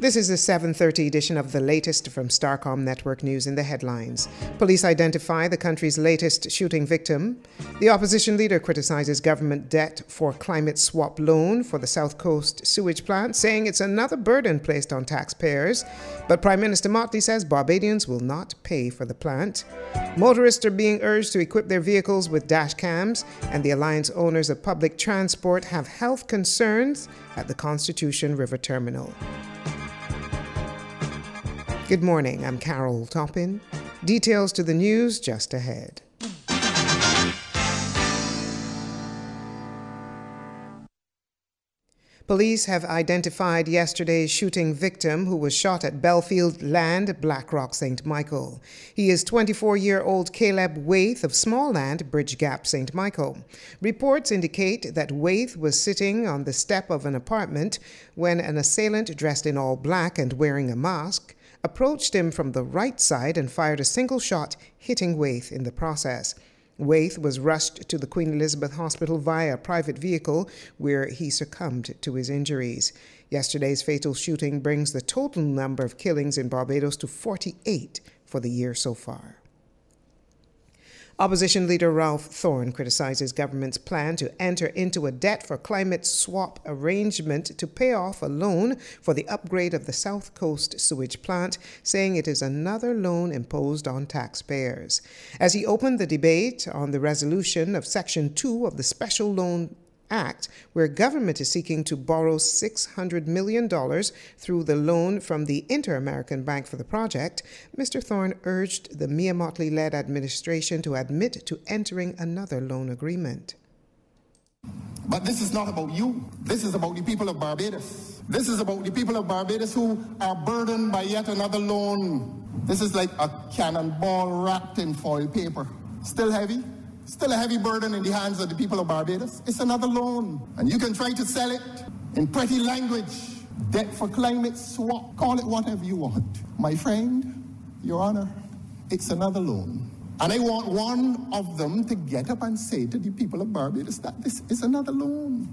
This is the 7:30 edition of the latest from Starcom Network News in the headlines. Police identify the country's latest shooting victim. The opposition leader criticizes government debt for climate swap loan for the South Coast sewage plant, saying it's another burden placed on taxpayers. But Prime Minister Motley says Barbadians will not pay for the plant. Motorists are being urged to equip their vehicles with dash cams, and the Alliance owners of public transport have health concerns at the Constitution River Terminal. Good morning, I'm Carol Toppin. Details to the news just ahead. Police have identified yesterday's shooting victim who was shot at Belfield Land, Blackrock, St. Michael. He is 24-year-old Caleb Waith of Small Land, Bridge Gap, St. Michael. Reports indicate that Waith was sitting on the step of an apartment when an assailant dressed in all black and wearing a mask approached him from the right side and fired a single shot, hitting Waith in the process. Waith was rushed to the Queen Elizabeth Hospital via a private vehicle, where he succumbed to his injuries. Yesterday's fatal shooting brings the total number of killings in Barbados to 48 for the year so far. Opposition leader Ralph Thorne criticizes government's plan to enter into a debt for climate swap arrangement to pay off a loan for the upgrade of the South Coast sewage plant, saying it is another loan imposed on taxpayers. As he opened the debate on the resolution of Section 2 of the Special Loan Act, where government is seeking to borrow $600 million through the loan from the Inter-American Bank for the project, Mr. Thorne urged the Mia Motley-led administration to admit to entering another loan agreement. But this is not about you. This is about the people of Barbados. This is about the people of Barbados who are burdened by yet another loan. This is like a cannonball wrapped in foil paper. Still heavy? Still a heavy burden in the hands of the people of Barbados. It's another loan. And you can try to sell it in pretty language. Debt for climate swap. Call it whatever you want. My friend, Your Honor, it's another loan. And I want one of them to get up and say to the people of Barbados that this is another loan.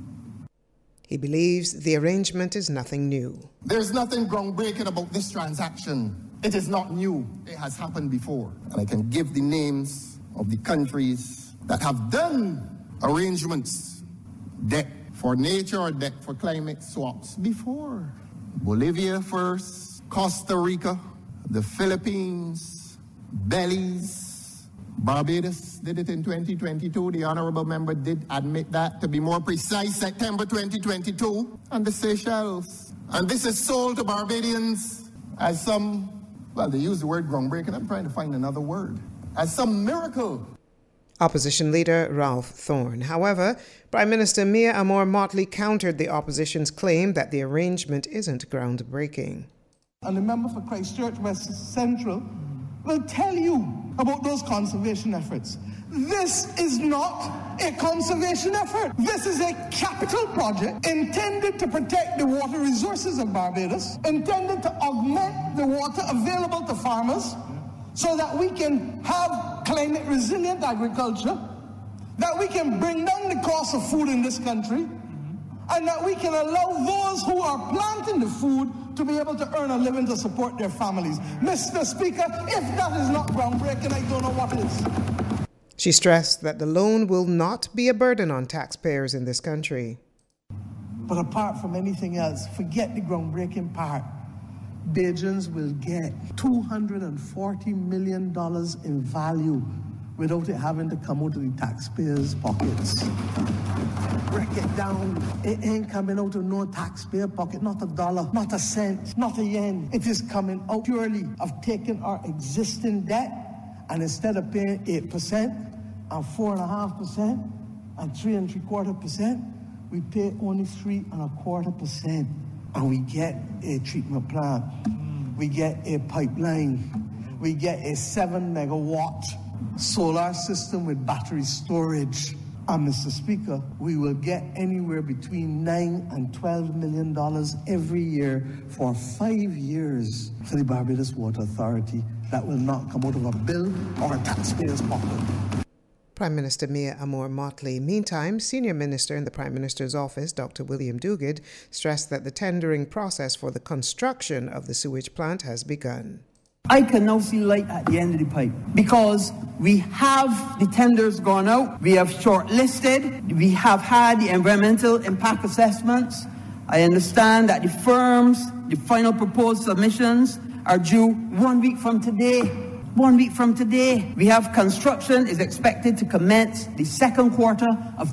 He believes the arrangement is nothing new. There's nothing groundbreaking about this transaction. It is not new. It has happened before. And I can give the names of the countries that have done arrangements, debt for nature or debt for climate swaps before. Bolivia first, Costa Rica, the Philippines, Belize, Barbados did it in 2022. The honorable member did admit that. To be more precise, September 2022, and the Seychelles. And this is sold to Barbadians as some, well, they use the word groundbreaking. I'm trying to find another word. As some miracle. Opposition leader Ralph Thorne. However, Prime Minister Mia Amor Motley countered the opposition's claim that the arrangement isn't groundbreaking. And the member for Christchurch West Central will tell you about those conservation efforts. This is not a conservation effort. This is a capital project intended to protect the water resources of Barbados, intended to augment the water available to farmers, so that we can have climate resilient agriculture, that we can bring down the cost of food in this country, and that we can allow those who are planting the food to be able to earn a living to support their families. Mr. Speaker, if that is not groundbreaking, I don't know what is. She stressed that the loan will not be a burden on taxpayers in this country. But apart from anything else, forget the groundbreaking part. Bajans will get $240 million in value without it having to come out of the taxpayers' pockets. Break it down. It ain't coming out of no taxpayer pocket, not a dollar, not a cent, not a yen. It is coming out purely of taking our existing debt, and instead of paying 8% and 4.5% and 3.75%, we pay only 3.25%. And we get a treatment plant, we get a pipeline, we get a 7-megawatt solar system with battery storage. And Mr. Speaker, we will get anywhere between $9 and $12 million every year for 5 years for the Barbados Water Authority. That will not come out of a bill or a taxpayer's pocket. Prime Minister Mia Motley. Meantime, Senior Minister in the Prime Minister's office, Dr. William Duguid, stressed that the tendering process for the construction of the sewage plant has begun. I can now see light at the end of the pipe because we have the tenders gone out, we have shortlisted, we have had the environmental impact assessments. I understand that the final proposed submissions are due 1 week from today. 1 week from today. We have construction is expected to commence the second quarter of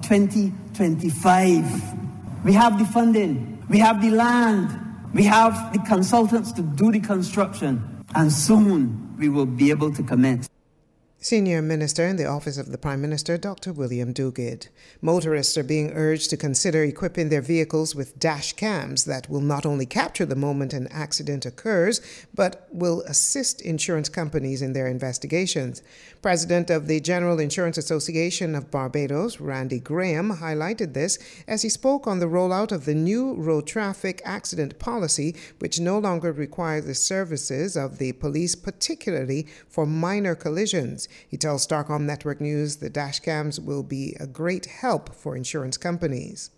2025. We have the funding, we have the land, we have the consultants to do the construction, and soon we will be able to commence. Senior Minister in the Office of the Prime Minister, Dr. William Duguid. Motorists are being urged to consider equipping their vehicles with dash cams that will not only capture the moment an accident occurs, but will assist insurance companies in their investigations. President of the General Insurance Association of Barbados, Randy Graham, highlighted this as he spoke on the rollout of the new road traffic accident policy, which no longer requires the services of the police, particularly for minor collisions. He tells Starcom Network News the dash cams will be a great help for insurance companies.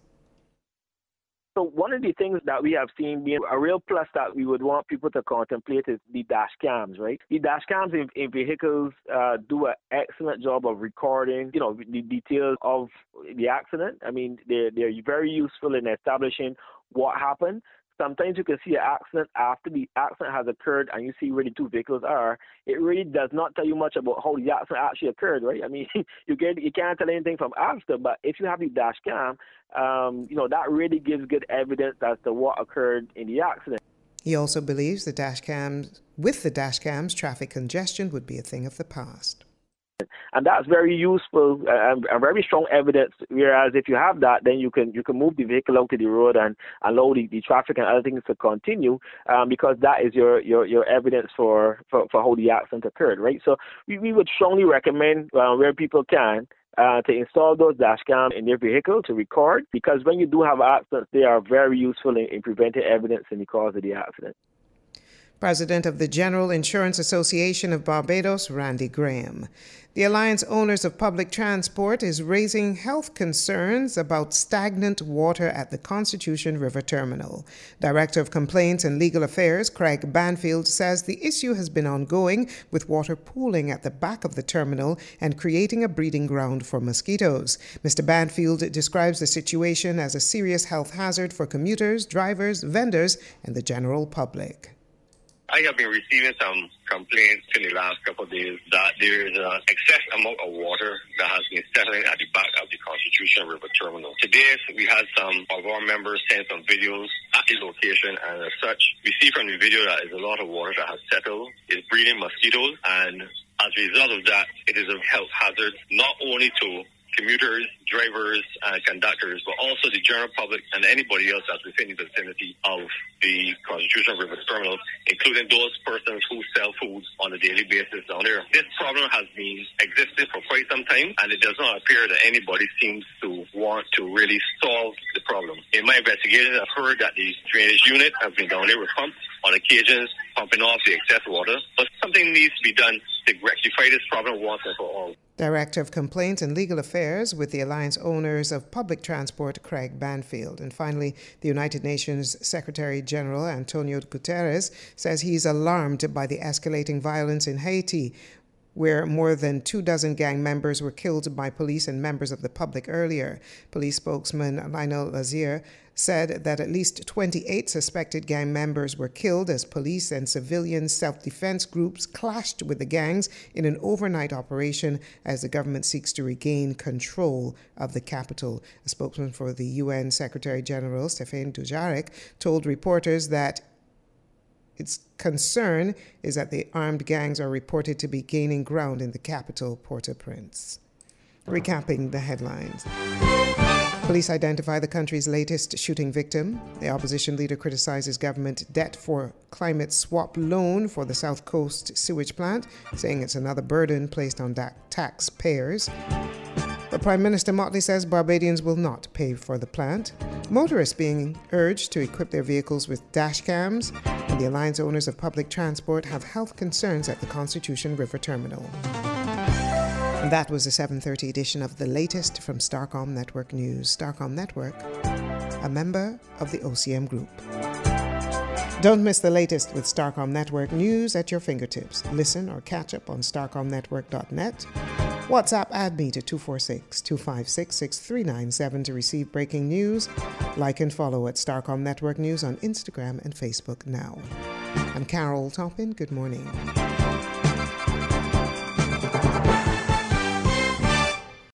So one of the things that we have seen being a real plus that we would want people to contemplate is the dash cams, right? The dash cams in vehicles do an excellent job of recording, the details of the accident. I mean, they're very useful in establishing what happened. Sometimes you can see an accident after the accident has occurred and you see where the two vehicles are. It really does not tell you much about how the accident actually occurred, right? I mean, you can't tell anything from after, but if you have the dash cam, that really gives good evidence as to what occurred in the accident. He also believes with the dash cams, traffic congestion would be a thing of the past. And that's very useful and very strong evidence. Whereas if you have that, then you can move the vehicle out to the road and allow the traffic and other things to continue, because that is your evidence for how the accident occurred, right? So we would strongly recommend where people can to install those dash cams in their vehicle to record, because when you do have accidents, they are very useful in preventing evidence in the cause of the accident. President of the General Insurance Association of Barbados, Randy Graham. The Alliance Owners of Public Transport is raising health concerns about stagnant water at the Constitution River Terminal. Director of Complaints and Legal Affairs, Craig Banfield, says the issue has been ongoing, with water pooling at the back of the terminal and creating a breeding ground for mosquitoes. Mr. Banfield describes the situation as a serious health hazard for commuters, drivers, vendors, and the general public. I have been receiving some complaints in the last couple of days that there is an excess amount of water that has been settling at the back of the Constitution River Terminal. Today, we had some of our members send some videos at the location, and as such, we see from the video that there's a lot of water that has settled, is breeding mosquitoes, and as a result of that, it is a health hazard not only to commuters, drivers, and conductors, but also the general public and anybody else that's within the vicinity of the Constitution River Terminal, including those persons who sell foods on a daily basis down there. This problem has been existing for quite some time, and it does not appear that anybody seems to want to really solve the problem. In my investigation, I've heard that the drainage unit has been down there with pumps on occasions, pumping off the excess water, but something needs to be done to rectify this problem once and for all. Director of Complaints and Legal Affairs with the Alliance Owners of Public Transport, Craig Banfield. And finally, the United Nations Secretary General Antonio Guterres says he's alarmed by the escalating violence in Haiti, where more than 24 gang members were killed by police and members of the public earlier. Police spokesman Lionel Lazier said that at least 28 suspected gang members were killed as police and civilian self-defense groups clashed with the gangs in an overnight operation as the government seeks to regain control of the capital. A spokesman for the UN Secretary General, Stéphane Dujarric, told reporters that its concern is that the armed gangs are reported to be gaining ground in the capital, Port-au-Prince. Recapping the headlines. Police identify the country's latest shooting victim. The opposition leader criticizes government debt for climate swap loan for the South Coast sewage plant, saying it's another burden placed on taxpayers. But Prime Minister Motley says Barbadians will not pay for the plant. Motorists being urged to equip their vehicles with dash cams, and the Alliance Owners of Public Transport have health concerns at the Constitution River Terminal. And that was the 7:30 edition of the latest from Starcom Network News. Starcom Network, a member of the OCM Group. Don't miss the latest with Starcom Network News at your fingertips. Listen or catch up on starcomnetwork.net. WhatsApp ADME to 246-256-6397 to receive breaking news. Like and follow at Starcom Network News on Instagram and Facebook now. I'm Carol Toppin. Good morning.